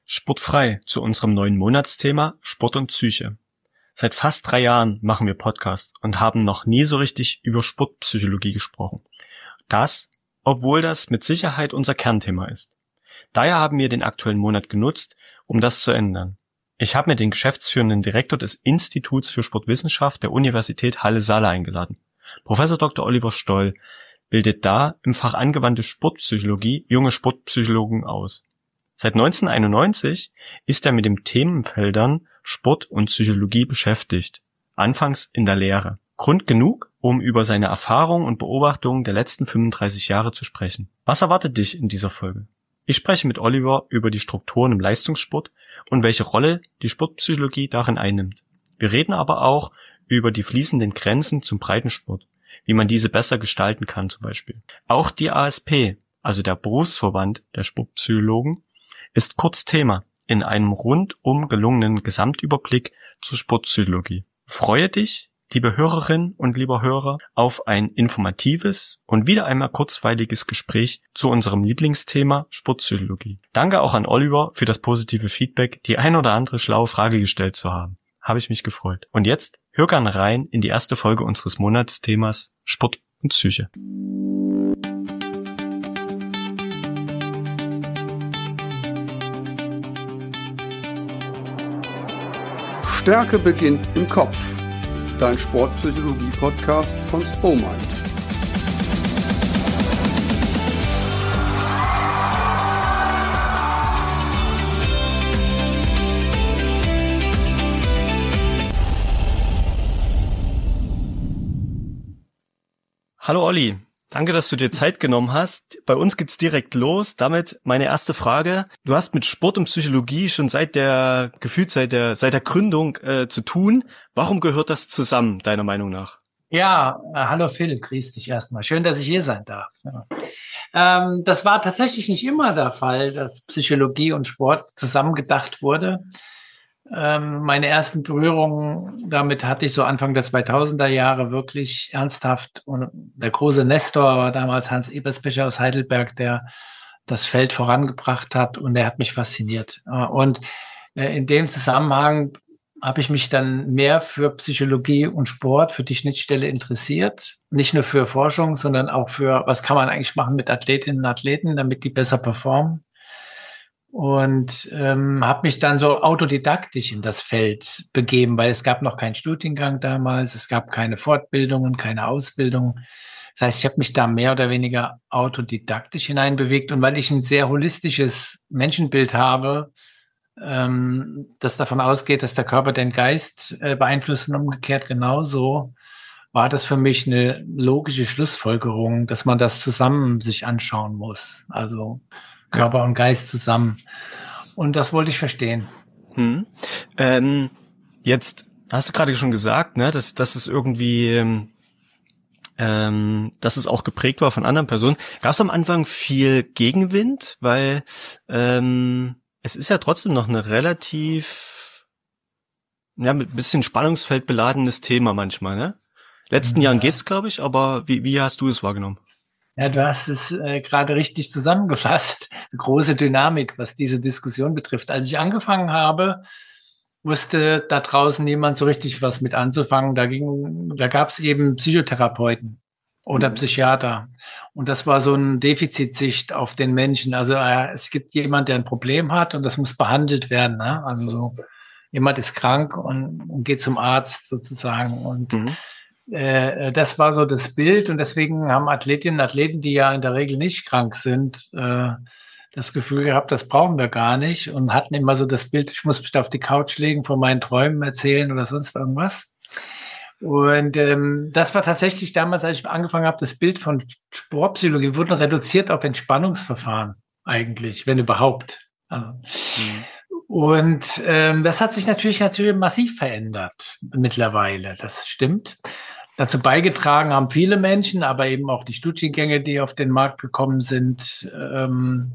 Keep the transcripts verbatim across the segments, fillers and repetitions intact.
Sportfrei zu unserem neuen Monatsthema Sport und Psyche. Seit fast drei Jahren machen wir Podcasts und haben noch nie so richtig über Sportpsychologie gesprochen. Das, obwohl das mit Sicherheit unser Kernthema ist. Daher haben wir den aktuellen Monat genutzt, um das zu ändern. Ich habe mir den geschäftsführenden Direktor des Instituts für Sportwissenschaft der Universität Halle-Saale eingeladen. Professor Doktor Oliver Stoll bildet da im Fach angewandte Sportpsychologie junge Sportpsychologen aus. Seit neunzehnhunderteinundneunzig ist er mit den Themenfeldern Sport und Psychologie beschäftigt, anfangs in der Lehre. Grund genug, um über seine Erfahrungen und Beobachtungen der letzten fünfunddreißig Jahre zu sprechen. Was erwartet dich in dieser Folge? Ich spreche mit Oliver über die Strukturen im Leistungssport und welche Rolle die Sportpsychologie darin einnimmt. Wir reden aber auch über die fließenden Grenzen zum Breitensport, wie man diese besser gestalten kann zum Beispiel. Auch die A S P, also der Berufsverband der Sportpsychologen, ist kurz Thema in einem rundum gelungenen Gesamtüberblick zur Sportpsychologie. Freue dich, liebe Hörerinnen und lieber Hörer, auf ein informatives und wieder einmal kurzweiliges Gespräch zu unserem Lieblingsthema Sportpsychologie. Danke auch an Oliver für das positive Feedback, die ein oder andere schlaue Frage gestellt zu haben. Habe ich mich gefreut. Und jetzt hör gerne rein in die erste Folge unseres Monatsthemas Sport und Psyche. Stärke beginnt im Kopf. Dein Sportpsychologie-Podcast von Spomind. Hallo Olli. Danke, dass du dir Zeit genommen hast. Bei uns geht's direkt los. Damit meine erste Frage. Du hast mit Sport und Psychologie schon seit der, gefühlt seit der, seit der Gründung äh, zu tun. Warum gehört das zusammen, deiner Meinung nach? Ja, äh, hallo Phil, grüß dich erstmal. Schön, dass ich hier sein darf. Ja. Ähm, das war tatsächlich nicht immer der Fall, dass Psychologie und Sport zusammengedacht wurde. Ähm, meine ersten Berührungen damit hatte ich so Anfang der zweitausender Jahre wirklich ernsthaft. Und der große Nestor war damals Hans Eberspecher aus Heidelberg, der das Feld vorangebracht hat, und der hat mich fasziniert. Und in dem Zusammenhang habe ich mich dann mehr für Psychologie und Sport, für die Schnittstelle interessiert. Nicht nur für Forschung, sondern auch für, was kann man eigentlich machen mit Athletinnen und Athleten, damit die besser performen. Und ähm, habe mich dann so autodidaktisch in das Feld begeben, weil es gab noch keinen Studiengang damals, es gab keine Fortbildungen, keine Ausbildung. Das heißt, ich habe mich da mehr oder weniger autodidaktisch hineinbewegt, und weil ich ein sehr holistisches Menschenbild habe, ähm, das davon ausgeht, dass der Körper den Geist äh, beeinflusst und umgekehrt genauso, war das für mich eine logische Schlussfolgerung, dass man das zusammen sich anschauen muss. Also Körper und Geist zusammen. Und das wollte ich verstehen. Hm. Ähm, jetzt hast du gerade schon gesagt, ne, dass, dass es irgendwie, ähm, dass es auch geprägt war von anderen Personen. Gab es am Anfang viel Gegenwind? Weil ähm, es ist ja trotzdem noch eine relativ, ja, mit ein bisschen Spannungsfeld beladenes Thema manchmal, ne? Letzten ja. Jahren geht's, glaube ich, aber wie, wie hast du es wahrgenommen? Ja, du hast es äh, gerade richtig zusammengefasst. Eine große Dynamik, was diese Diskussion betrifft. Als ich angefangen habe, wusste da draußen niemand so richtig was mit anzufangen. Da ging, da gab es eben Psychotherapeuten oder mhm. Psychiater. Und das war so eine Defizitsicht auf den Menschen. Also äh, es gibt jemand, der ein Problem hat, und das muss behandelt werden. Ne? Also so, jemand ist krank und, und geht zum Arzt sozusagen. Und mhm. Äh, das war so das Bild, und deswegen haben Athletinnen und Athleten, die ja in der Regel nicht krank sind, äh, das Gefühl gehabt, das brauchen wir gar nicht, und hatten immer so das Bild, ich muss mich da auf die Couch legen, von meinen Träumen erzählen oder sonst irgendwas. Und ähm, das war tatsächlich damals, als ich angefangen habe, das Bild von Sportpsychologie wurde reduziert auf Entspannungsverfahren eigentlich, wenn überhaupt. Also, mhm. Und ähm, das hat sich natürlich natürlich massiv verändert mittlerweile, das stimmt. Dazu beigetragen haben viele Menschen, aber eben auch die Studiengänge, die auf den Markt gekommen sind. Ähm,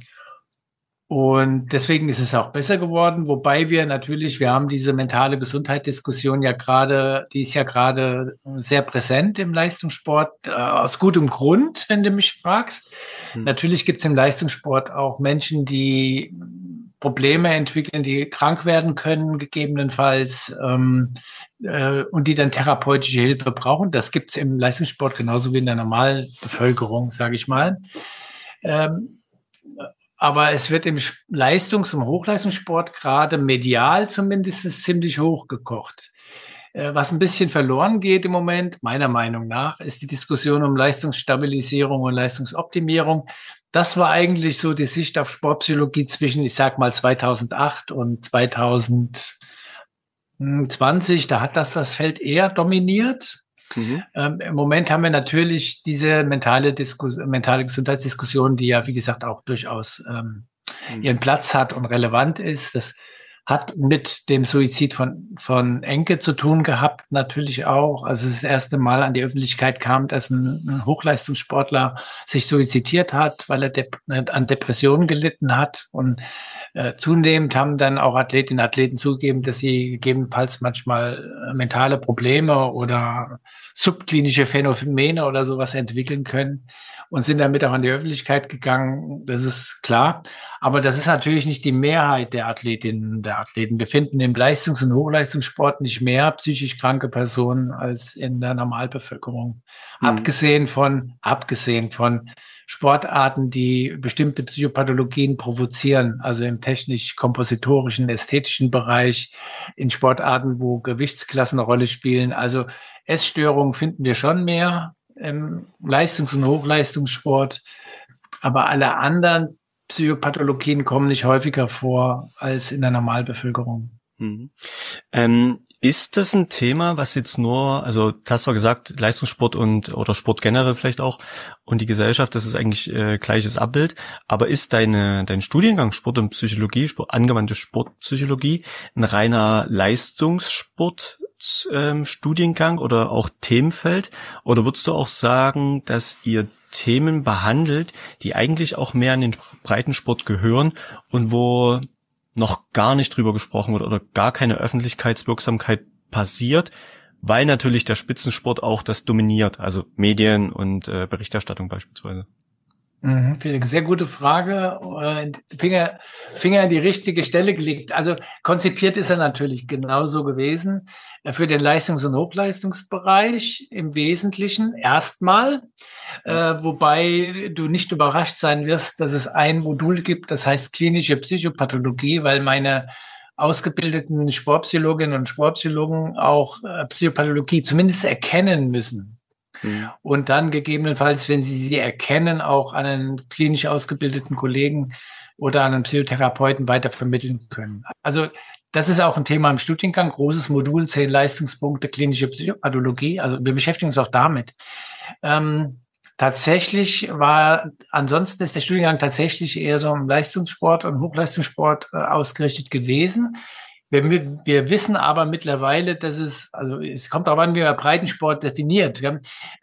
und deswegen ist es auch besser geworden, wobei wir natürlich, wir haben diese mentale Gesundheit-Diskussion ja gerade, die ist ja gerade sehr präsent im Leistungssport, äh, aus gutem Grund, wenn du mich fragst. Hm. Natürlich gibt es im Leistungssport auch Menschen, die Probleme entwickeln, die krank werden können, gegebenenfalls, ähm, äh, und die dann therapeutische Hilfe brauchen. Das gibt's im Leistungssport genauso wie in der Normalbevölkerung, sage ich mal. Ähm, aber es wird im Leistungs- und Hochleistungssport gerade medial zumindest ziemlich hochgekocht. Was ein bisschen verloren geht im Moment, meiner Meinung nach, ist die Diskussion um Leistungsstabilisierung und Leistungsoptimierung. Das war eigentlich so die Sicht auf Sportpsychologie zwischen, ich sag mal, zweitausendacht und zweitausendzwanzig. Da hat das das Feld eher dominiert. Mhm. Ähm, im Moment haben wir natürlich diese mentale Diskus- mentale Gesundheitsdiskussion, die ja, wie gesagt, auch durchaus ähm, mhm. ihren Platz hat und relevant ist. Das hat mit dem Suizid von, von Enke zu tun gehabt, natürlich auch. Also das erste Mal an die Öffentlichkeit kam, dass ein, ein Hochleistungssportler sich suizidiert hat, weil er dep- an Depressionen gelitten hat. Und äh, zunehmend haben dann auch Athletinnen und Athleten zugegeben, dass sie gegebenenfalls manchmal äh, mentale Probleme oder subklinische Phänomene oder sowas entwickeln können und sind damit auch an die Öffentlichkeit gegangen. Das ist klar. Aber das ist natürlich nicht die Mehrheit der Athletinnen und der Athleten. Wir finden im Leistungs- und Hochleistungssport nicht mehr psychisch kranke Personen als in der Normalbevölkerung. Mhm. Abgesehen von, abgesehen von Sportarten, die bestimmte Psychopathologien provozieren, also im technisch-kompositorischen, ästhetischen Bereich, in Sportarten, wo Gewichtsklassen eine Rolle spielen. Also Essstörungen finden wir schon mehr im Leistungs- und Hochleistungssport, aber alle anderen Psychopathologien kommen nicht häufiger vor als in der Normalbevölkerung. Mhm. Ähm, ist das ein Thema, was jetzt nur, also du hast zwar gesagt, Leistungssport und oder Sport generell vielleicht auch und die Gesellschaft, das ist eigentlich äh, gleiches Abbild, aber ist deine dein Studiengang Sport und Psychologie, Sport, angewandte Sportpsychologie, ein reiner Leistungssport ähm, Studiengang oder auch Themenfeld? Oder würdest du auch sagen, dass ihr Themen behandelt, die eigentlich auch mehr in den Breitensport gehören und wo noch gar nicht drüber gesprochen wird oder gar keine Öffentlichkeitswirksamkeit passiert, weil natürlich der Spitzensport auch das dominiert, also Medien und äh, Berichterstattung beispielsweise? Mhm, sehr gute Frage. Finger, Finger in die richtige Stelle gelegt. Also konzipiert ist er natürlich genauso gewesen für den Leistungs- und Hochleistungsbereich im Wesentlichen erstmal, äh, wobei du nicht überrascht sein wirst, dass es ein Modul gibt, das heißt klinische Psychopathologie, weil meine ausgebildeten Sportpsychologinnen und Sportpsychologen auch äh, Psychopathologie zumindest erkennen müssen. Und dann gegebenenfalls, wenn Sie sie erkennen, auch an einen klinisch ausgebildeten Kollegen oder an einen Psychotherapeuten weiter vermitteln können. Also das ist auch ein Thema im Studiengang, großes Modul, zehn Leistungspunkte, klinische Psychopathologie. Also wir beschäftigen uns auch damit. Ähm, tatsächlich war, ansonsten ist der Studiengang tatsächlich eher so im Leistungssport und Hochleistungssport äh, ausgerichtet gewesen. Wir, wir wissen aber mittlerweile, dass es, also es kommt darauf an, wie man Breitensport definiert. Äh,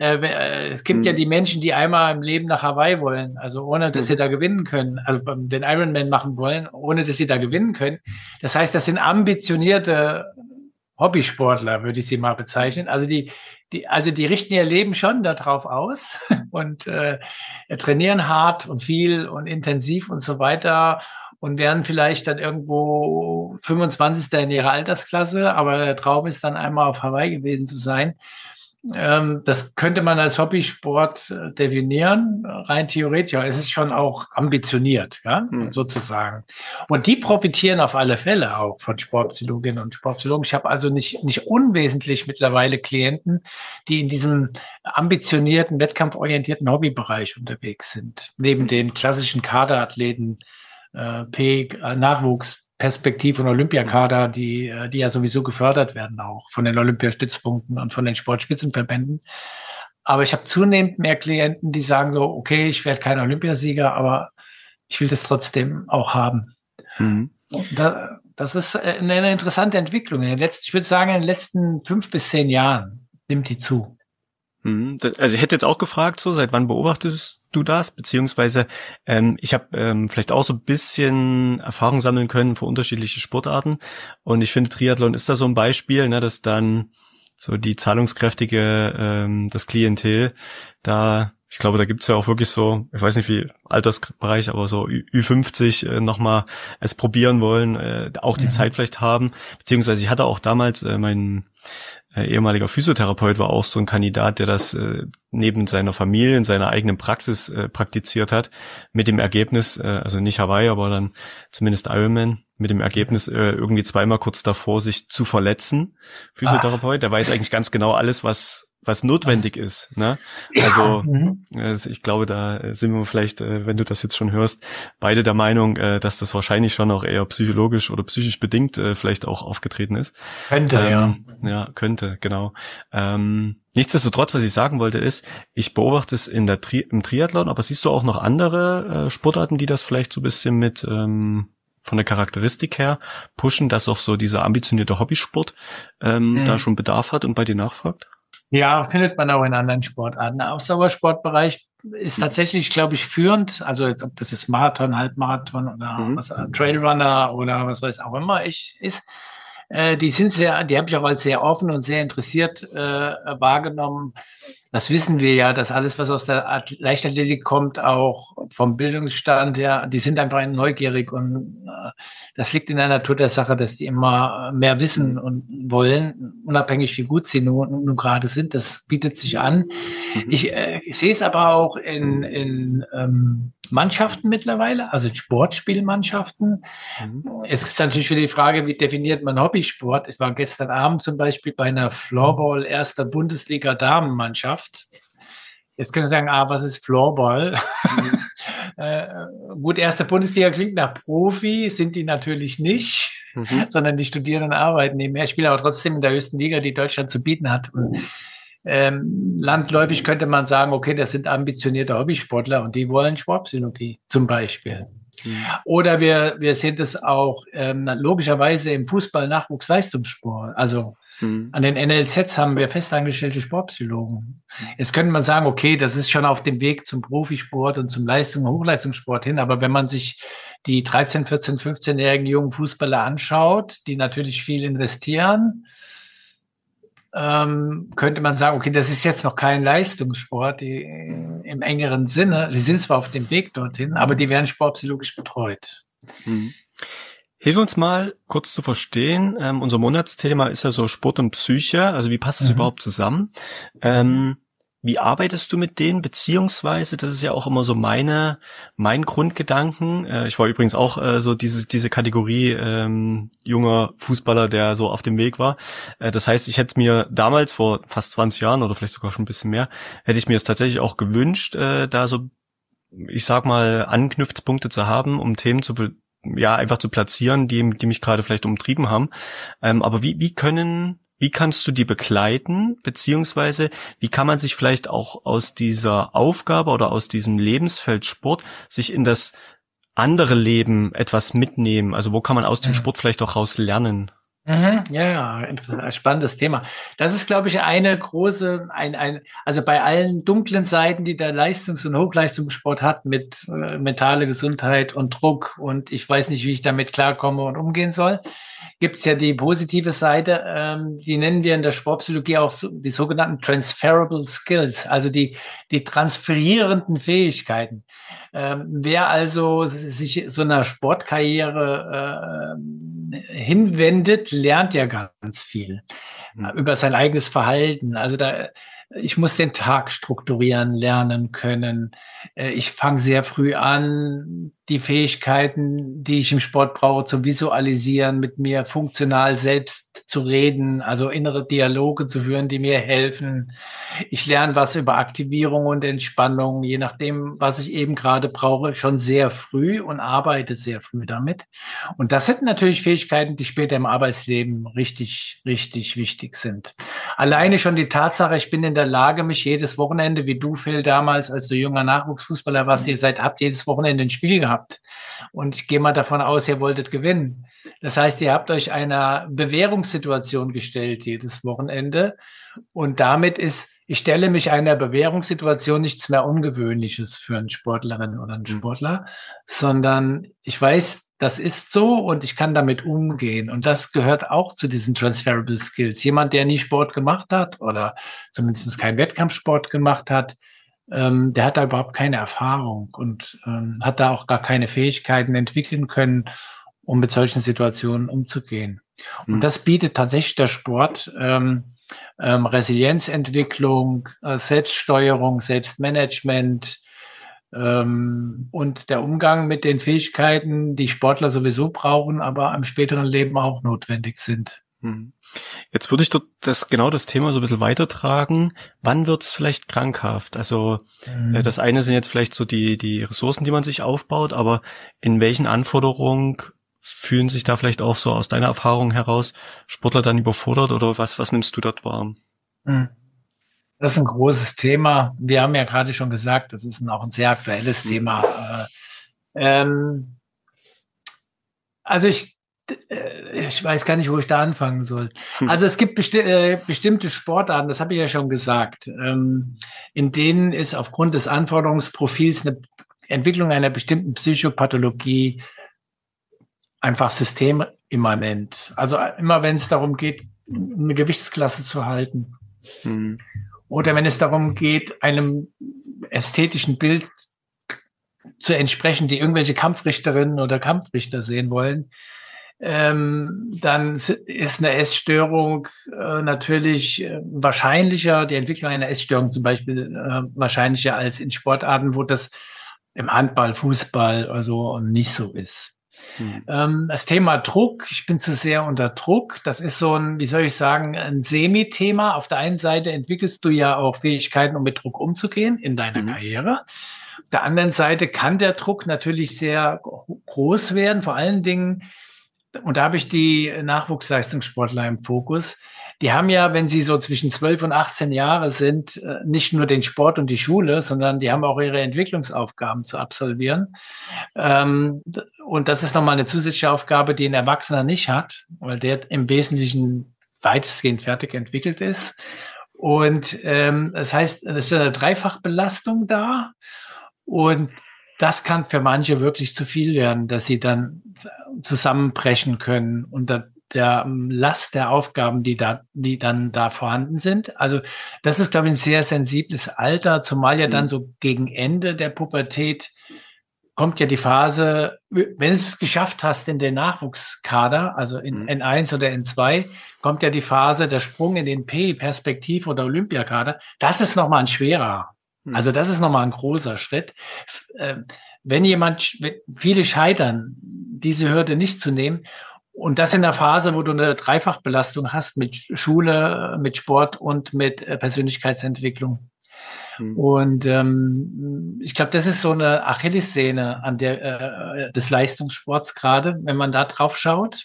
es gibt mhm. ja die Menschen, die einmal im Leben nach Hawaii wollen, also ohne, dass mhm. sie da gewinnen können, also den Ironman machen wollen, ohne, dass sie da gewinnen können. Das heißt, das sind ambitionierte Hobbysportler, würde ich sie mal bezeichnen. Also die, die, also die richten ihr Leben schon darauf aus und äh, trainieren hart und viel und intensiv und so weiter. Und werden vielleicht dann irgendwo fünfundzwanzigster in ihrer Altersklasse, aber der Traum ist dann einmal auf Hawaii gewesen zu sein. Ähm, das könnte man als Hobbysport definieren, rein theoretisch. Ja, es ist schon auch ambitioniert, ja, mhm. sozusagen. Und die profitieren auf alle Fälle auch von Sportpsychologinnen und Sportpsychologen. Ich habe also nicht, nicht unwesentlich mittlerweile Klienten, die in diesem ambitionierten, wettkampforientierten Hobbybereich unterwegs sind. Neben den klassischen Kaderathleten, P, Nachwuchsperspektiv und Olympiakader, die, die ja sowieso gefördert werden auch von den Olympiastützpunkten und von den Sportspitzenverbänden. Aber ich habe zunehmend mehr Klienten, die sagen so, okay, ich werde kein Olympiasieger, aber ich will das trotzdem auch haben. Mhm. Da, das ist eine interessante Entwicklung. In den letzten, ich würde sagen, in den letzten fünf bis zehn Jahren nimmt die zu. Also ich hätte jetzt auch gefragt, so seit wann beobachtest du das? Beziehungsweise ähm, ich habe ähm, vielleicht auch so ein bisschen Erfahrung sammeln können für unterschiedliche Sportarten und ich finde Triathlon ist da so ein Beispiel, ne, dass dann so die zahlungskräftige ähm, das Klientel da ich glaube, da gibt's ja auch wirklich so, ich weiß nicht wie Altersbereich, aber so Ü fünfzig äh, nochmal es probieren wollen, äh, auch die mhm. Zeit vielleicht haben. Beziehungsweise ich hatte auch damals, äh, mein äh, ehemaliger Physiotherapeut war auch so ein Kandidat, der das äh, neben seiner Familie in seiner eigenen Praxis äh, praktiziert hat, mit dem Ergebnis, äh, also nicht Hawaii, aber dann zumindest Ironman, mit dem Ergebnis äh, irgendwie zweimal kurz davor, sich zu verletzen. Physiotherapeut, ah. der weiß eigentlich ganz genau alles, was was notwendig was? ist, ne? Also ja. ich glaube, da sind wir vielleicht, wenn du das jetzt schon hörst, beide der Meinung, dass das wahrscheinlich schon auch eher psychologisch oder psychisch bedingt vielleicht auch aufgetreten ist. Könnte, ähm, ja. Ja, könnte, genau. Ähm, nichtsdestotrotz, was ich sagen wollte, ist, ich beobachte es in der Tri- im Triathlon, aber siehst du auch noch andere äh, Sportarten, die das vielleicht so ein bisschen mit ähm, von der Charakteristik her pushen, dass auch so dieser ambitionierte Hobbysport ähm, mhm. da schon Bedarf hat und bei dir nachfragt? Ja, findet man auch in anderen Sportarten. Der Ausdauersportbereich ist tatsächlich, glaube ich, führend. Also jetzt, ob das jetzt Marathon, Halbmarathon oder mhm. was, Trailrunner oder was weiß auch immer ich, ist. Äh, die sind sehr, die habe ich auch als sehr offen und sehr interessiert äh, wahrgenommen. Das wissen wir ja, dass alles, was aus der Leichtathletik kommt, auch vom Bildungsstand her, die sind einfach neugierig und äh, das liegt in der Natur der Sache, dass die immer mehr wissen und wollen, unabhängig wie gut sie nun, nun gerade sind. Das bietet sich an. Mhm. Ich, äh, ich sehe es aber auch in, in ähm, Mannschaften mittlerweile, also Sportspielmannschaften. Mhm. Es ist natürlich wieder die Frage, wie definiert man Hobbysport? Ich war gestern Abend zum Beispiel bei einer Floorball erster Bundesliga-Damenmannschaft. Jetzt können wir sagen, ah, was ist Floorball? Mhm. äh, gut, erste Bundesliga klingt nach Profi, sind die natürlich nicht, mhm. sondern die studieren und arbeiten nebenher. Spielen aber trotzdem in der höchsten Liga, die Deutschland zu bieten hat. Und ähm, landläufig könnte man sagen, okay, das sind ambitionierte Hobbysportler und die wollen Sportpsychologie zum Beispiel. Mhm. Oder wir, wir sehen das auch ähm, logischerweise im Fußball-Nachwuchsleistungssport. Also mhm. an den N L Zs haben wir festangestellte Sportpsychologen. Jetzt könnte man sagen, okay, das ist schon auf dem Weg zum Profisport und zum Leistung- und Hochleistungssport hin. Aber wenn man sich die dreizehn-, vierzehn-, fünfzehnjährigen jungen Fußballer anschaut, die natürlich viel investieren, ähm, könnte man sagen, okay, das ist jetzt noch kein Leistungssport die, im engeren Sinne. Die sind zwar auf dem Weg dorthin, aber die werden sportpsychologisch betreut. Mhm. Hilf uns mal kurz zu verstehen, ähm, unser Monatsthema ist ja so Sport und Psyche, also wie passt das mhm. überhaupt zusammen? Ähm, wie arbeitest du mit denen, beziehungsweise, das ist ja auch immer so meine, mein Grundgedanken, äh, ich war übrigens auch äh, so diese diese Kategorie ähm, junger Fußballer, der so auf dem Weg war, äh, das heißt, ich hätte mir damals, vor fast zwanzig Jahren oder vielleicht sogar schon ein bisschen mehr, hätte ich mir es tatsächlich auch gewünscht, äh, da so, ich sag mal, Anknüpfpunkte zu haben, um Themen zu ja einfach zu platzieren, die die mich gerade vielleicht umtrieben haben. Ähm, aber wie wie können wie kannst du die begleiten, beziehungsweise wie kann man sich vielleicht auch aus dieser Aufgabe oder aus diesem Lebensfeld Sport sich in das andere Leben etwas mitnehmen? Also wo kann man aus dem Sport vielleicht auch raus lernen? Mhm, ja, ja, spannendes Thema. Das ist, glaube ich, eine große, ein, ein, also bei allen dunklen Seiten, die der Leistungs- und Hochleistungssport hat, mit äh, mentale Gesundheit und Druck und ich weiß nicht, wie ich damit klarkomme und umgehen soll, gibt es ja die positive Seite, ähm, die nennen wir in der Sportpsychologie auch so, die sogenannten transferable skills, also die, die transferierenden Fähigkeiten. Ähm, wer also sich so einer Sportkarriere äh, hinwendet, lernt ja ganz viel mhm. über sein eigenes Verhalten. Also da, ich muss den Tag strukturieren, lernen können. Ich fange sehr früh an, die Fähigkeiten, die ich im Sport brauche, zu visualisieren, mit mir funktional selbst zu reden, also innere Dialoge zu führen, die mir helfen. Ich lerne was über Aktivierung und Entspannung, je nachdem, was ich eben gerade brauche, schon sehr früh und arbeite sehr früh damit. Und das sind natürlich Fähigkeiten, die später im Arbeitsleben richtig, richtig wichtig sind. Alleine schon die Tatsache, ich bin in der Lage, mich jedes Wochenende, wie du, Phil, damals, als du junger Nachwuchsfußballer warst, ihr seid, habt jedes Wochenende ein Spiel gehabt. Und ich gehe mal davon aus, ihr wolltet gewinnen. Das heißt, ihr habt euch einer Bewährungssituation gestellt jedes Wochenende. Und damit ist, ich stelle mich einer Bewährungssituation nichts mehr Ungewöhnliches für eine Sportlerin oder einen Sportler, mhm. sondern ich weiß, das ist so und ich kann damit umgehen. Und das gehört auch zu diesen transferable skills. Jemand, der nie Sport gemacht hat oder zumindest keinen Wettkampfsport gemacht hat, ähm, der hat da überhaupt keine Erfahrung und ähm, hat da auch gar keine Fähigkeiten entwickeln können, um mit solchen Situationen umzugehen. Mhm. Und das bietet tatsächlich der Sport, ähm, ähm, Resilienzentwicklung, äh, Selbststeuerung, Selbstmanagement, ähm, und der Umgang mit den Fähigkeiten, die Sportler sowieso brauchen, aber im späteren Leben auch notwendig sind. Mhm. Jetzt würde ich dort das genau das Thema so ein bisschen weitertragen. Wann wird's vielleicht krankhaft? Also Mhm. äh, das eine sind jetzt vielleicht so die die Ressourcen, die man sich aufbaut, aber in welchen Anforderungen fühlen sich da vielleicht auch so aus deiner Erfahrung heraus Sportler dann überfordert oder was was nimmst du dort wahr? Mhm. Das ist ein großes Thema. Wir haben ja gerade schon gesagt, das ist ein, auch ein sehr aktuelles Thema. Ähm, also ich, äh, ich weiß gar nicht, wo ich da anfangen soll. Also es gibt besti äh, bestimmte Sportarten, das habe ich ja schon gesagt, ähm, in denen ist aufgrund des Anforderungsprofils eine Entwicklung einer bestimmten Psychopathologie einfach systemimmanent. Also immer wenn es darum geht, eine Gewichtsklasse zu halten. Mhm. Oder wenn es darum geht, einem ästhetischen Bild zu entsprechen, die irgendwelche Kampfrichterinnen oder Kampfrichter sehen wollen, ähm, dann ist eine Essstörung äh, natürlich äh, wahrscheinlicher, die Entwicklung einer Essstörung zum Beispiel äh, wahrscheinlicher als in Sportarten, wo das im Handball, Fußball also nicht so ist. Mhm. Ähm, das Thema Druck, ich bin zu sehr unter Druck, das ist so ein, wie soll ich sagen, ein Semi-Thema. Auf der einen Seite entwickelst du ja auch Fähigkeiten, um mit Druck umzugehen in deiner mhm. Karriere. Auf der anderen Seite kann der Druck natürlich sehr groß werden, vor allen Dingen, und da habe ich die Nachwuchsleistungssportler im Fokus. Die haben ja, wenn sie so zwischen zwölf und achtzehn Jahre sind, nicht nur den Sport und die Schule, sondern die haben auch ihre Entwicklungsaufgaben zu absolvieren. Und das ist nochmal eine zusätzliche Aufgabe, die ein Erwachsener nicht hat, weil der im Wesentlichen weitestgehend fertig entwickelt ist. Und das heißt, es ist eine Dreifachbelastung da. Und das kann für manche wirklich zu viel werden, dass sie dann zusammenbrechen können unter der Last der Aufgaben, die da, die dann da vorhanden sind. Also das ist, glaube ich, ein sehr sensibles Alter, zumal ja dann so gegen Ende der Pubertät kommt ja die Phase, wenn du es geschafft hast in den Nachwuchskader, also in N eins oder N zwei, kommt ja die Phase, der Sprung in den P, Perspektiv- oder Olympiakader. Das ist nochmal ein schwerer. Also das ist nochmal ein großer Schritt. Wenn jemand, viele scheitern, diese Hürde nicht zu nehmen, und das in der Phase, wo du eine Dreifachbelastung hast mit Schule, mit Sport und mit Persönlichkeitsentwicklung. Mhm. Und ähm, ich glaube, das ist so eine Achillessehne an der äh, des Leistungssports gerade, wenn man da drauf schaut.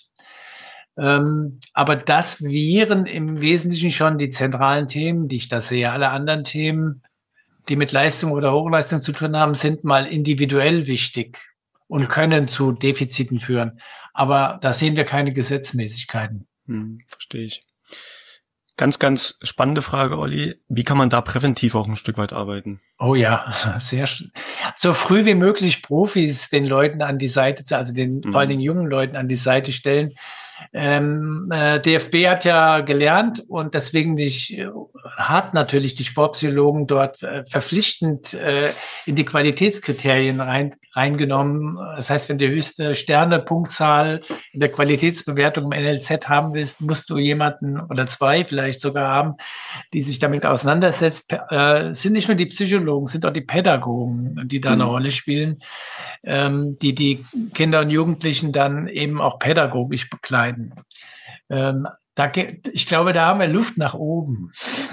Ähm, aber das wären im Wesentlichen schon die zentralen Themen, die ich da sehe. Alle anderen Themen, die mit Leistung oder Hochleistung zu tun haben, sind mal individuell wichtig und ja. können zu Defiziten führen. Aber da sehen wir keine Gesetzmäßigkeiten. Hm, verstehe ich. Ganz, ganz spannende Frage, Olli. Wie kann man da präventiv auch ein Stück weit arbeiten? Oh ja, sehr schön. So früh wie möglich Profis den Leuten an die Seite, also den mhm. vor allen Dingen jungen Leuten an die Seite stellen. Ähm, äh, D F B hat ja gelernt und deswegen nicht, äh, hat natürlich die Sportpsychologen dort äh, verpflichtend äh, in die Qualitätskriterien rein, reingenommen. Das heißt, wenn du höchste Sternepunktzahl in der Qualitätsbewertung im N L Z haben willst, musst du jemanden oder zwei vielleicht sogar haben, die sich damit auseinandersetzt. Äh, sind nicht nur die Psychologen, sind auch die Pädagogen, die da eine mhm. Rolle spielen, ähm, die die Kinder und Jugendlichen dann eben auch pädagogisch begleiten. Ähm, da, ich glaube, da haben wir Luft nach oben.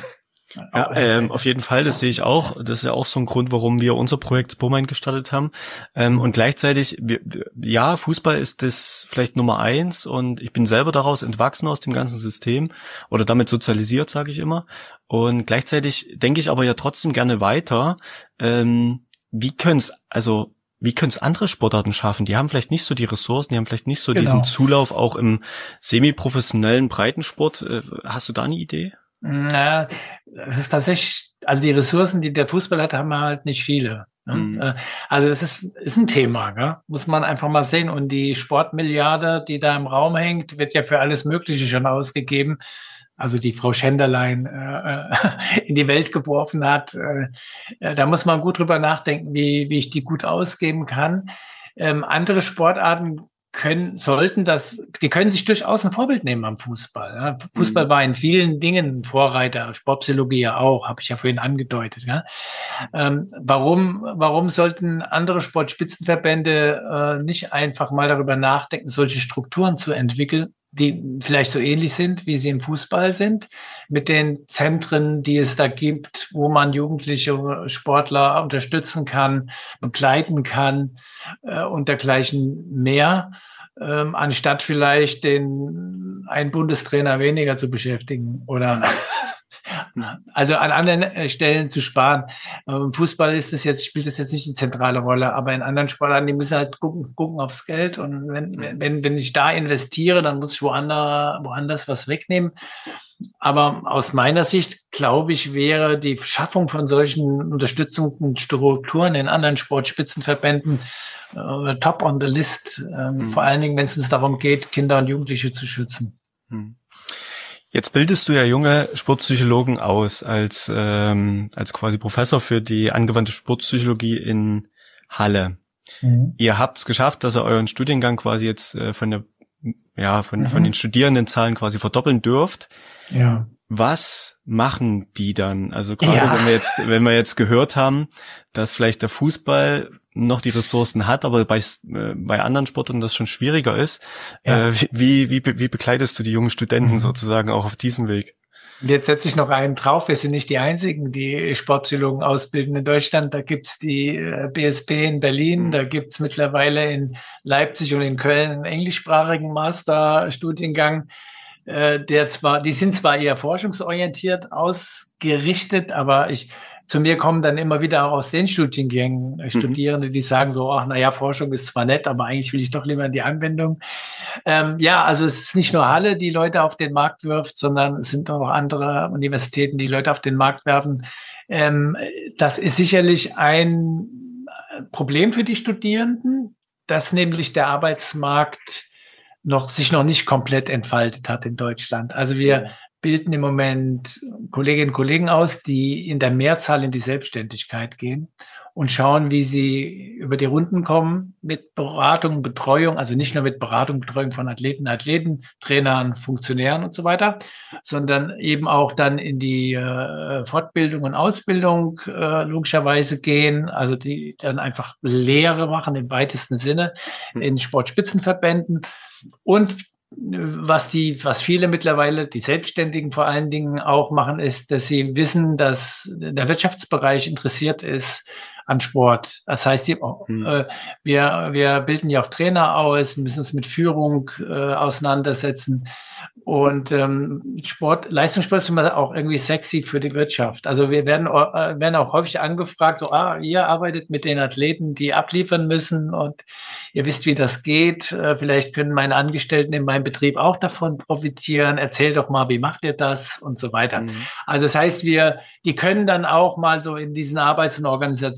Ja, ähm, auf jeden Fall, das sehe ich auch. Das ist ja auch so ein Grund, warum wir unser Projekt Spomind gestartet haben. Ähm, und gleichzeitig, wir, ja, Fußball ist das vielleicht Nummer eins und ich bin selber daraus entwachsen aus dem ganzen System oder damit sozialisiert, sage ich immer. Und gleichzeitig denke ich aber ja trotzdem gerne weiter. Ähm, wie können es, also Wie können es andere Sportarten schaffen? Die haben vielleicht nicht so die Ressourcen, die haben vielleicht nicht so genau. diesen Zulauf auch im semi-professionellen Breitensport. Hast du da eine Idee? Na, es ist tatsächlich, also die Ressourcen, die der Fußball hat, haben wir halt nicht viele. Ne? Mhm. Also das ist, ist ein Thema, ne? Muss man einfach mal sehen. Und die Sportmilliarde, die da im Raum hängt, wird ja für alles Mögliche schon ausgegeben. also die Frau Schenderlein äh, in die Welt geworfen hat. Äh, da muss man gut drüber nachdenken, wie, wie ich die gut ausgeben kann. Ähm, andere Sportarten können, sollten das, die können sich durchaus ein Vorbild nehmen am Fußball. Ja. Fußball mhm. war in vielen Dingen Vorreiter, Sportpsychologie ja auch, habe ich ja vorhin angedeutet. Ja. Ähm, warum, warum sollten andere Sportspitzenverbände äh, nicht einfach mal darüber nachdenken, solche Strukturen zu entwickeln, die vielleicht so ähnlich sind, wie sie im Fußball sind, mit den Zentren, die es da gibt, wo man jugendliche Sportler unterstützen kann, begleiten kann äh, und dergleichen mehr, ähm, anstatt vielleicht den einen Bundestrainer weniger zu beschäftigen oder also an anderen Stellen zu sparen. Im Fußball ist das jetzt, spielt das jetzt nicht eine zentrale Rolle, aber in anderen Sportarten, die müssen halt gucken, gucken aufs Geld. Und wenn, wenn, wenn ich da investiere, dann muss ich woanders, woanders was wegnehmen. Aber aus meiner Sicht, glaube ich, wäre die Schaffung von solchen unterstützenden Strukturen in anderen Sportspitzenverbänden äh, top on the list. Ähm, mhm. Vor allen Dingen, wenn es uns darum geht, Kinder und Jugendliche zu schützen. Mhm. Jetzt bildest du ja junge Sportpsychologen aus als ähm, als quasi Professor für die angewandte Sportpsychologie in Halle. Mhm. Ihr habt es geschafft, dass ihr euren Studiengang quasi jetzt äh, von der ja von mhm. von den Studierendenzahlen quasi verdoppeln dürft. Ja. Was machen die dann? Also gerade ja. wenn wir jetzt wenn wir jetzt gehört haben, dass vielleicht der Fußball noch die Ressourcen hat, aber bei äh, bei anderen Sportarten das schon schwieriger ist. Ja. Äh, wie, wie wie begleitest du die jungen Studenten mhm. sozusagen auch auf diesem Weg? Jetzt setze ich noch einen drauf. Wir sind nicht die einzigen, die Sportpsychologen ausbilden in Deutschland. Da gibt's die B S P in Berlin, mhm. da gibt's mittlerweile in Leipzig und in Köln einen englischsprachigen Masterstudiengang. Der zwar, die sind zwar eher forschungsorientiert ausgerichtet, aber ich zu mir kommen dann immer wieder auch aus den Studiengängen mhm. Studierende, die sagen so, ach, na ja, Forschung ist zwar nett, aber eigentlich will ich doch lieber in die Anwendung. Ähm, ja, also es ist nicht nur Halle, die Leute auf den Markt wirft, sondern es sind auch andere Universitäten, die Leute auf den Markt werfen. Ähm, das ist sicherlich ein Problem für die Studierenden, dass nämlich der Arbeitsmarkt noch sich noch nicht komplett entfaltet hat in Deutschland. Also wir bilden im Moment Kolleginnen und Kollegen aus, die in der Mehrzahl in die Selbstständigkeit gehen und schauen, wie sie über die Runden kommen mit Beratung, Betreuung, also nicht nur mit Beratung, Betreuung von Athleten, Athleten, Trainern, Funktionären und so weiter, sondern eben auch dann in die äh, Fortbildung und Ausbildung äh, logischerweise gehen, also die dann einfach Lehre machen im weitesten Sinne in Sportspitzenverbänden. Und was die, was viele mittlerweile, die Selbstständigen vor allen Dingen auch machen, ist, dass sie wissen, dass der Wirtschaftsbereich interessiert ist an Sport. Das heißt, die, mhm. äh, wir, wir bilden ja auch Trainer aus, müssen uns mit Führung äh, auseinandersetzen. Und ähm, Sport, Leistungssport ist immer auch irgendwie sexy für die Wirtschaft. Also wir werden, äh, werden auch häufig angefragt, so, ah, ihr arbeitet mit den Athleten, die abliefern müssen und ihr wisst, wie das geht. Äh, vielleicht können meine Angestellten in meinem Betrieb auch davon profitieren. Erzählt doch mal, wie macht ihr das und so weiter. Mhm. Also das heißt, wir, die können dann auch mal so in diesen Arbeits- und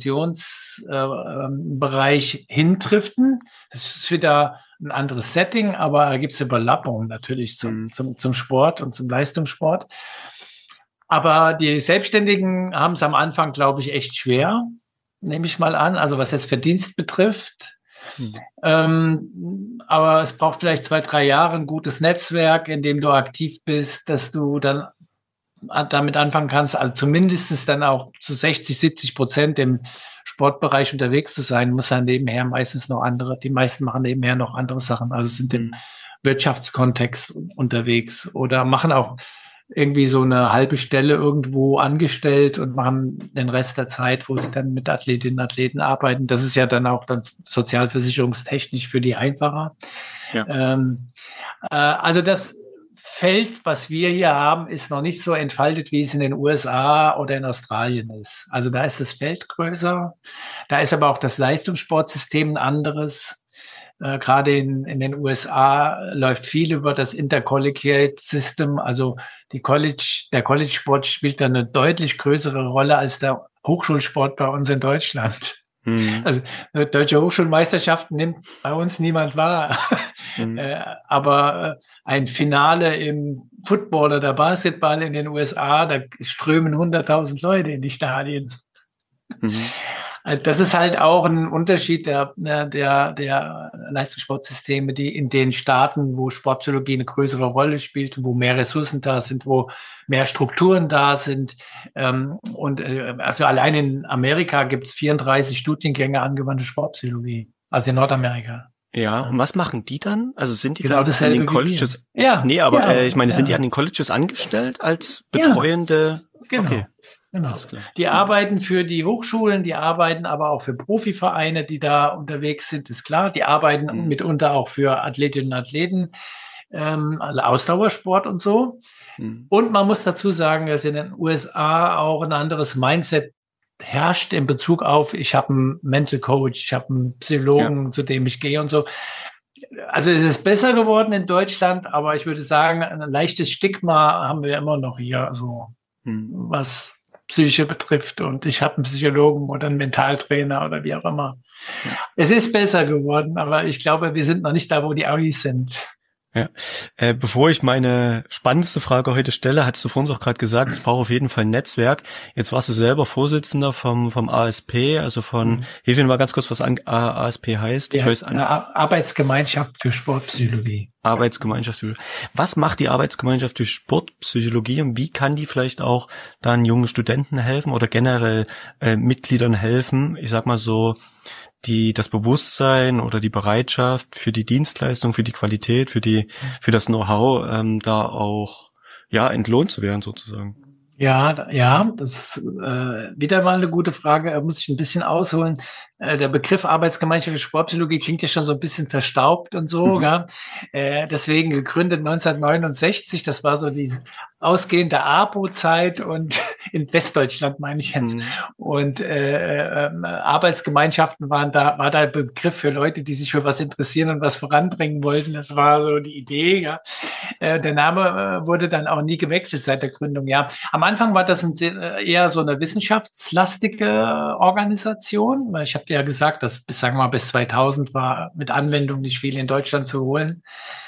Organisationsbereich äh, hintriften. Das ist wieder ein anderes Setting, aber da gibt es Überlappungen natürlich zum, zum, zum Sport und zum Leistungssport. Aber die Selbstständigen haben es am Anfang, glaube ich, echt schwer, nehme ich mal an, also was jetzt Verdienst betrifft. Hm. Ähm, aber es braucht vielleicht zwei, drei Jahre ein gutes Netzwerk, in dem du aktiv bist, dass du dann damit anfangen kannst, also zumindest dann auch zu sechzig, siebzig Prozent im Sportbereich unterwegs zu sein, muss dann nebenher meistens noch andere, die meisten machen nebenher noch andere Sachen, also sind im Wirtschaftskontext unterwegs oder machen auch irgendwie so eine halbe Stelle irgendwo angestellt und machen den Rest der Zeit, wo sie dann mit Athletinnen und Athleten arbeiten. Das ist ja dann auch dann sozialversicherungstechnisch für die einfacher. Ja. Ähm, äh, also das Feld, was wir hier haben, ist noch nicht so entfaltet, wie es in den U S A oder in Australien ist. Also da ist das Feld größer. Da ist aber auch das Leistungssportsystem ein anderes. Äh, gerade in, in den U S A läuft viel über das Intercollegiate System. Also die College, der College-Sport spielt da eine deutlich größere Rolle als der Hochschulsport bei uns in Deutschland. Mhm. Also Deutsche Hochschulmeisterschaften nimmt bei uns niemand wahr. Mhm. äh, aber ein Finale im Football oder Basketball in den U S A, da strömen hunderttausend Leute in die Stadien. Mhm. Also das ist halt auch ein Unterschied der, der, der Leistungssportsysteme, die in den Staaten, wo Sportpsychologie eine größere Rolle spielt, wo mehr Ressourcen da sind, wo mehr Strukturen da sind. Und also allein in Amerika gibt es vierunddreißig Studiengänge angewandte Sportpsychologie, also in Nordamerika. Ja, und was machen die dann? Also sind die genau dann an den Colleges? Ja. Nee, aber ja, äh, ich meine, ja. sind die an den Colleges angestellt als betreuende? Ja, genau. Okay. Genau. Die arbeiten für die Hochschulen, die arbeiten aber auch für Profivereine, die da unterwegs sind, ist klar. Die arbeiten mhm. mitunter auch für Athletinnen und Athleten, ähm, Ausdauersport und so. Mhm. Und man muss dazu sagen, dass in den U S A auch ein anderes Mindset herrscht in Bezug auf, ich habe einen Mental Coach, ich habe einen Psychologen, ja. zu dem ich gehe und so. Also es ist besser geworden in Deutschland, aber ich würde sagen, ein leichtes Stigma haben wir immer noch hier, so mhm. was Psyche betrifft, und ich habe einen Psychologen oder einen Mentaltrainer oder wie auch immer. Ja. Es ist besser geworden, aber ich glaube, wir sind noch nicht da, wo die Amis sind. Ja. Äh, bevor ich meine spannendste Frage heute stelle, hattest du vorhin auch gerade gesagt, es braucht auf jeden Fall ein Netzwerk. Jetzt warst du selber Vorsitzender vom vom A S P, also von, mhm. hilf mir mal ganz kurz, was an, A S P heißt. Ja, ich weiß, an, Arbeitsgemeinschaft für Sportpsychologie. Arbeitsgemeinschaft für, was macht die Arbeitsgemeinschaft für Sportpsychologie und wie kann die vielleicht auch dann jungen Studenten helfen oder generell äh, Mitgliedern helfen? Ich sag mal so, die das Bewusstsein oder die Bereitschaft für die Dienstleistung, für die Qualität, für die für das Know-how ähm, da auch ja entlohnt zu werden sozusagen. Ja, ja, das ist äh, wieder mal eine gute Frage. Da muss ich ein bisschen ausholen. Äh, der Begriff Arbeitsgemeinschaft für Sportpsychologie klingt ja schon so ein bisschen verstaubt und so. Mhm. Ja? Äh, deswegen gegründet neunzehnhundertneunundsechzig. Das war so die ausgehende A P O-Zeit und in Westdeutschland meine ich jetzt. Mhm. Und äh, äh, Arbeitsgemeinschaften waren da, war da ein Begriff für Leute, die sich für was interessieren und was voranbringen wollten. Das war so die Idee. Ja? Äh, der Name äh, wurde dann auch nie gewechselt seit der Gründung. Ja, am Anfang war das ein, eher so eine wissenschaftslastige Organisation, weil ich habe dir ja gesagt, dass bis, sagen wir mal, bis zweitausend war mit Anwendung nicht viel in Deutschland zu holen.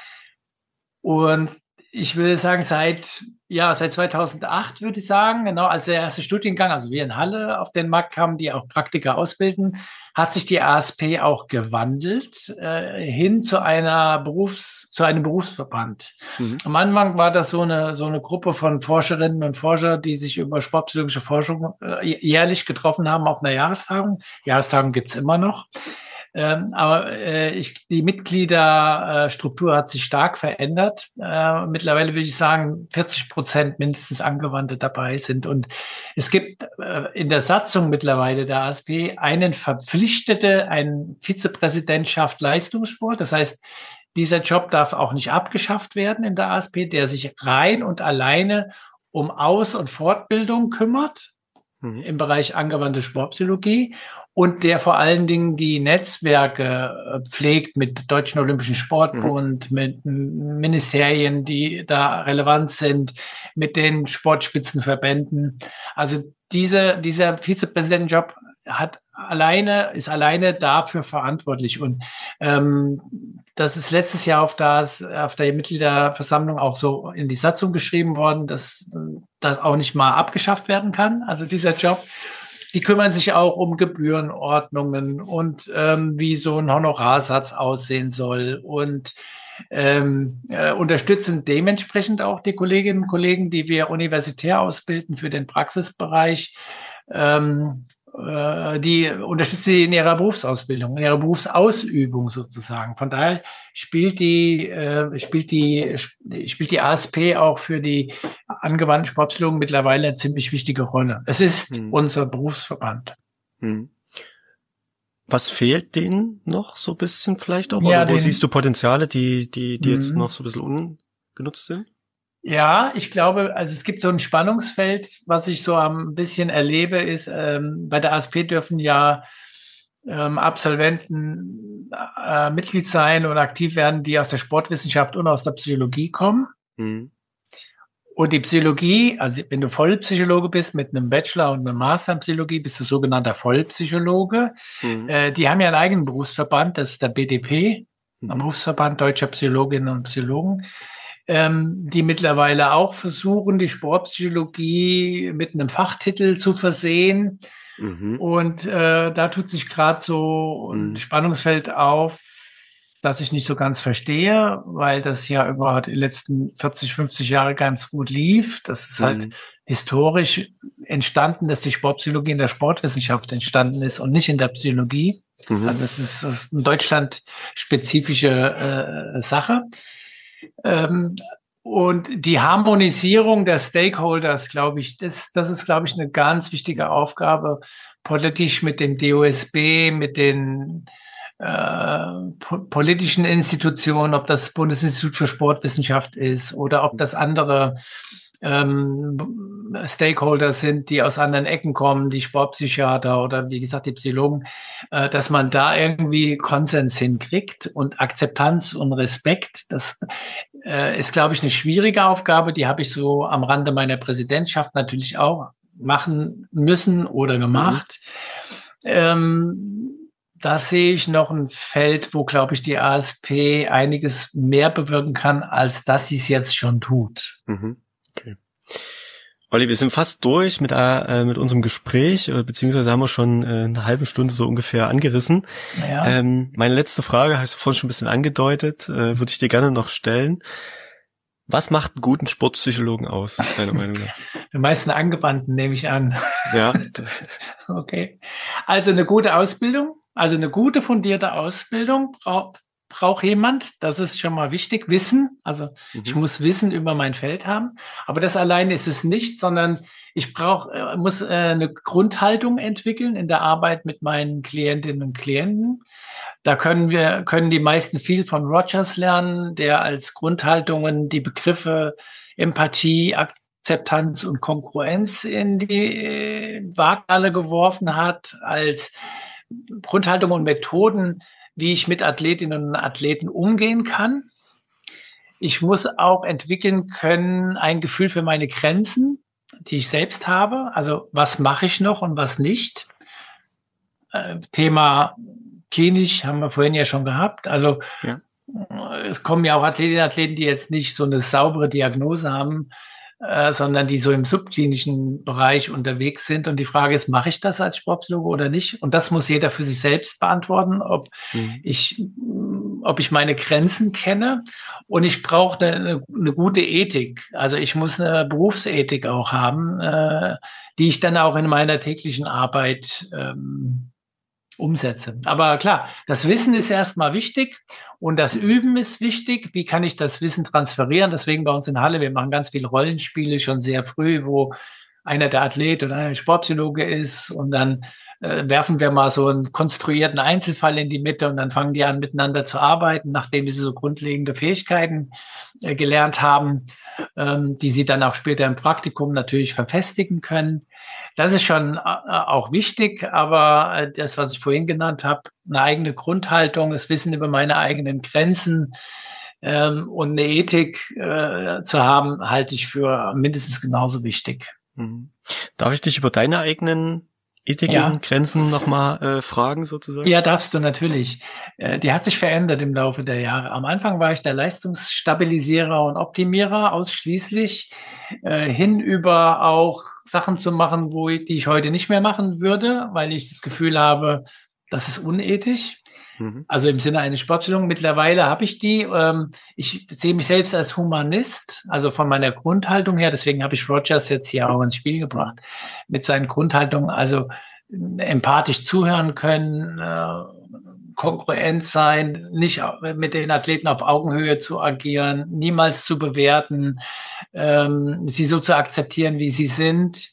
Und ich würde sagen, seit, ja, seit zweitausendacht würde ich sagen, genau, als der erste Studiengang, also wir in Halle, auf den Markt kamen, die auch Praktiker ausbilden, hat sich die A S P auch gewandelt, äh, hin zu einer Berufs-, zu einem Berufsverband. Mhm. Am Anfang war das so eine, so eine Gruppe von Forscherinnen und Forscher, die sich über sportpsychologische Forschung äh, jährlich getroffen haben auf einer Jahrestagung. Jahrestagung gibt's immer noch. Ähm, aber äh, ich, die Mitgliederstruktur hat sich stark verändert. Äh, mittlerweile würde ich sagen, vierzig Prozent mindestens Angewandte dabei sind. Und es gibt äh, in der Satzung mittlerweile der A S P einen verpflichtete, einen Vizepräsidentschaft Leistungssport. Das heißt, dieser Job darf auch nicht abgeschafft werden in der A S P, der sich rein und alleine um Aus- und Fortbildung kümmert. Mhm. Im Bereich angewandte Sportpsychologie und der vor allen Dingen die Netzwerke pflegt mit Deutschen Olympischen Sportbund, mhm. mit Ministerien, die da relevant sind, mit den Sportspitzenverbänden. Also diese, dieser Vizepräsidentenjob hat alleine, ist alleine dafür verantwortlich. Und ähm, das ist letztes Jahr auf, das, auf der Mitgliederversammlung auch so in die Satzung geschrieben worden, dass das auch nicht mal abgeschafft werden kann. Also dieser Job, die kümmern sich auch um Gebührenordnungen und ähm, wie so ein Honorarsatz aussehen soll und ähm, äh, unterstützen dementsprechend auch die Kolleginnen und Kollegen, die wir universitär ausbilden für den Praxisbereich. Ähm, die unterstützt sie in ihrer Berufsausbildung, in ihrer Berufsausübung sozusagen. Von daher spielt die, äh, spielt die, spielt die A S P auch für die angewandten Sportpsychologen mittlerweile eine ziemlich wichtige Rolle. Es ist hm. unser Berufsverband. Hm. Was fehlt denen noch so ein bisschen vielleicht auch? Ja, oder wo den, siehst du Potenziale, die, die, die jetzt noch so ein bisschen ungenutzt sind? Ja, ich glaube, also es gibt so ein Spannungsfeld, was ich so ein bisschen erlebe, ist, ähm, bei der A S P dürfen ja ähm, Absolventen äh, Mitglied sein oder aktiv werden, die aus der Sportwissenschaft und aus der Psychologie kommen. Mhm. Und die Psychologie, also wenn du Vollpsychologe bist mit einem Bachelor und einem Master in Psychologie, bist du sogenannter Vollpsychologe. Mhm. Äh, die haben ja einen eigenen Berufsverband, das ist der B D P, mhm. ein Berufsverband Deutscher Psychologinnen und Psychologen, ähm, die mittlerweile auch versuchen, die Sportpsychologie mit einem Fachtitel zu versehen. Mhm. Und äh, da tut sich gerade so ein mhm. Spannungsfeld auf, das ich nicht so ganz verstehe, weil das ja über die letzten vierzig, fünfzig Jahre ganz gut lief. Das ist mhm. halt historisch entstanden, dass die Sportpsychologie in der Sportwissenschaft entstanden ist und nicht in der Psychologie. Mhm. Also das ist, das ist eine deutschlandspezifische äh, Sache. Ähm, und die Harmonisierung der Stakeholders, glaube ich, das, das ist, glaube ich, eine ganz wichtige Aufgabe, politisch mit dem D O S B, mit den äh, po- politischen Institutionen, ob das Bundesinstitut für Sportwissenschaft ist oder ob das andere ähm, Stakeholder sind, die aus anderen Ecken kommen, die Sportpsychiater oder wie gesagt die Psychologen, äh, dass man da irgendwie Konsens hinkriegt und Akzeptanz und Respekt. Das äh, ist, glaube ich, eine schwierige Aufgabe. Die habe ich so am Rande meiner Präsidentschaft natürlich auch machen müssen oder gemacht. Mhm. Ähm, da sehe ich noch ein Feld, wo, glaube ich, die A S P einiges mehr bewirken kann, als dass sie es jetzt schon tut. Mhm. Okay. Olli, wir sind fast durch mit, äh, mit unserem Gespräch, äh, beziehungsweise haben wir schon äh, eine halbe Stunde so ungefähr angerissen. Ja. Ähm, meine letzte Frage, hast du vorhin schon ein bisschen angedeutet, äh, würde ich dir gerne noch stellen. Was macht einen guten Sportpsychologen aus, deiner Meinung nach? Die meisten Angewandten, nehme ich an. Ja. Okay. Also eine gute Ausbildung, also eine gute fundierte Ausbildung braucht braucht jemand, das ist schon mal wichtig, Wissen, also mhm. ich muss Wissen über mein Feld haben, aber das allein ist es nicht, sondern ich brauche, muss äh, eine Grundhaltung entwickeln in der Arbeit mit meinen Klientinnen und Klienten. Da können wir, können die meisten viel von Rogers lernen, der als Grundhaltungen die Begriffe Empathie, Akzeptanz und Kongruenz in die Waagschale geworfen hat, als Grundhaltung und Methoden, wie ich mit Athletinnen und Athleten umgehen kann. Ich muss auch entwickeln können, ein Gefühl für meine Grenzen, die ich selbst habe. Also was mache ich noch und was nicht. Äh, Thema klinisch haben wir vorhin ja schon gehabt. Also ja. Es kommen ja auch Athletinnen und Athleten, die jetzt nicht so eine saubere Diagnose haben, äh, sondern die so im subklinischen Bereich unterwegs sind. Und die Frage ist, mache ich das als Sportpsychologe oder nicht? Und das muss jeder für sich selbst beantworten, ob mhm. ich, ob ich meine Grenzen kenne. Und ich brauche eine, eine gute Ethik. Also ich muss eine Berufsethik auch haben, äh, die ich dann auch in meiner täglichen Arbeit ähm, umsetze. Aber klar, das Wissen ist erstmal wichtig und das Üben ist wichtig. Wie kann ich das Wissen transferieren? Deswegen bei uns in Halle, wir machen ganz viele Rollenspiele schon sehr früh, wo einer der Athlet oder einer Sportpsychologe ist und dann äh, werfen wir mal so einen konstruierten Einzelfall in die Mitte und dann fangen die an, miteinander zu arbeiten, nachdem sie so grundlegende Fähigkeiten äh, gelernt haben, ähm, die sie dann auch später im Praktikum natürlich verfestigen können. Das ist schon äh, auch wichtig, aber äh, das, was ich vorhin genannt habe, eine eigene Grundhaltung, das Wissen über meine eigenen Grenzen ähm, und eine Ethik äh, zu haben, halte ich für mindestens genauso wichtig. Mhm. Darf ich dich über deine eigenen Ethik ja. und Grenzen nochmal äh, fragen sozusagen? Ja, darfst du natürlich. Äh, die hat sich verändert im Laufe der Jahre. Am Anfang war ich der Leistungsstabilisierer und Optimierer ausschließlich, äh, hinüber auch Sachen zu machen, wo ich, die ich heute nicht mehr machen würde, weil ich das Gefühl habe, das ist unethisch. Mhm. Also im Sinne eines Sportpsychologen. Mittlerweile habe ich die. Ähm, ich sehe mich selbst als Humanist, also von meiner Grundhaltung her. Deswegen habe ich Rogers jetzt hier auch ins Spiel gebracht mit seinen Grundhaltungen. Also empathisch zuhören können, äh, kongruent sein, nicht mit den Athleten auf Augenhöhe zu agieren, niemals zu bewerten, ähm, sie so zu akzeptieren, wie sie sind.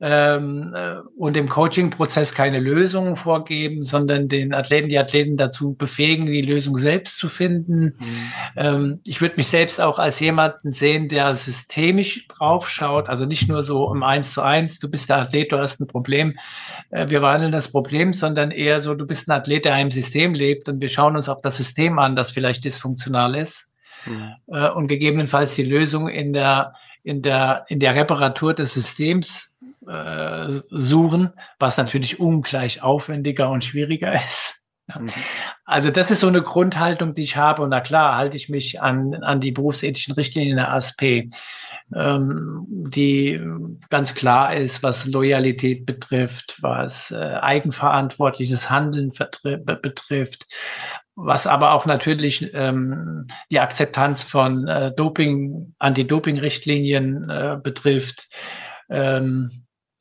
Ähm, äh, und im Coaching-Prozess keine Lösungen vorgeben, sondern den Athleten, die Athleten dazu befähigen, die Lösung selbst zu finden. Mhm. Ähm, ich würde mich selbst auch als jemanden sehen, der systemisch draufschaut, also nicht nur so im Eins zu eins, du bist der Athlet, du hast ein Problem, äh, wir behandeln das Problem, sondern eher so, du bist ein Athlet, der im System lebt und wir schauen uns auch das System an, das vielleicht dysfunktional ist. Mhm. Äh, und gegebenenfalls die Lösung in der in der, in der Reparatur des Systems äh, suchen, was natürlich ungleich aufwendiger und schwieriger ist. Mhm. Also das ist so eine Grundhaltung, die ich habe. Und na klar, halte ich mich an, an die berufsethischen Richtlinien der A S P, ähm, die ganz klar ist, was Loyalität betrifft, was äh, eigenverantwortliches Handeln betrifft, was aber auch natürlich ähm, die Akzeptanz von äh, Doping, Anti-Doping-Richtlinien äh, betrifft. Ähm,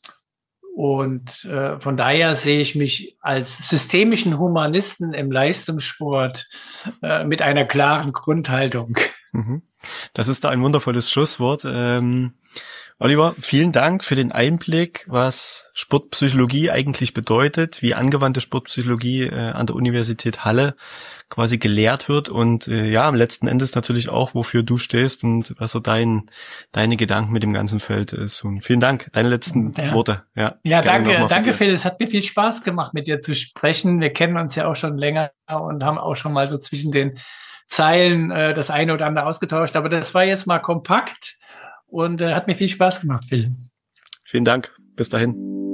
und äh, von daher sehe ich mich als systemischen Humanisten im Leistungssport äh, mit einer klaren Grundhaltung. Das ist da ein wundervolles Schlusswort. Ähm, Oliver, vielen Dank für den Einblick, was Sportpsychologie eigentlich bedeutet, wie angewandte Sportpsychologie äh, an der Universität Halle quasi gelehrt wird und äh, ja, am letzten Endes natürlich auch, wofür du stehst und was so dein deine Gedanken mit dem ganzen Feld ist. Und vielen Dank, deine letzten ja. Worte. Ja, ja danke, danke Phil, es hat mir viel Spaß gemacht, mit dir zu sprechen. Wir kennen uns ja auch schon länger und haben auch schon mal so zwischen den Zeilen äh, das eine oder andere ausgetauscht, aber das war jetzt mal kompakt und äh, hat mir viel Spaß gemacht, Phil. Vielen Dank. Bis dahin.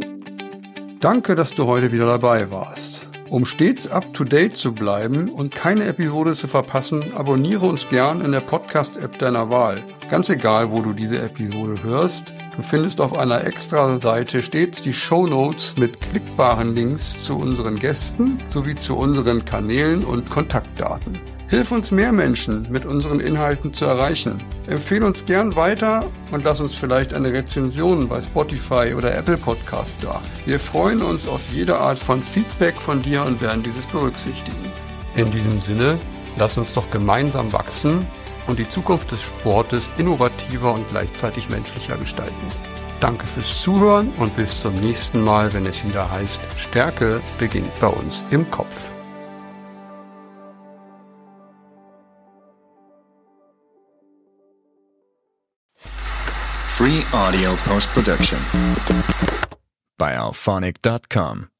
Danke, dass du heute wieder dabei warst. Um stets up-to-date zu bleiben und keine Episode zu verpassen, abonniere uns gern in der Podcast-App deiner Wahl. Ganz egal, wo du diese Episode hörst, du findest auf einer Extra-Seite stets die Shownotes mit klickbaren Links zu unseren Gästen sowie zu unseren Kanälen und Kontaktdaten. Hilf uns, mehr Menschen mit unseren Inhalten zu erreichen. Empfehle uns gern weiter und lass uns vielleicht eine Rezension bei Spotify oder Apple Podcasts da. Wir freuen uns auf jede Art von Feedback von dir und werden dieses berücksichtigen. In diesem Sinne, lass uns doch gemeinsam wachsen und die Zukunft des Sportes innovativer und gleichzeitig menschlicher gestalten. Danke fürs Zuhören und bis zum nächsten Mal, wenn es wieder heißt, Stärke beginnt bei uns im Kopf. Free audio post-production by alphonic dot com.